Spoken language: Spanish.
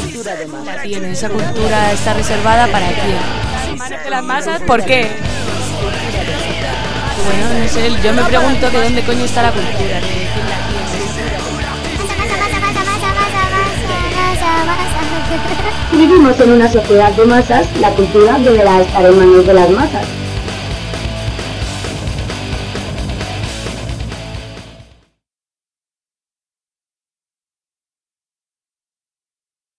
la tiene? ¿Esa cultura está reservada para quién? Manos de las masas, ¿por qué? Bueno, no sé, yo me pregunto que dónde coño está la cultura, que quién la tiene. Si vivimos en una sociedad de masas, la cultura deberá estar en manos de las masas.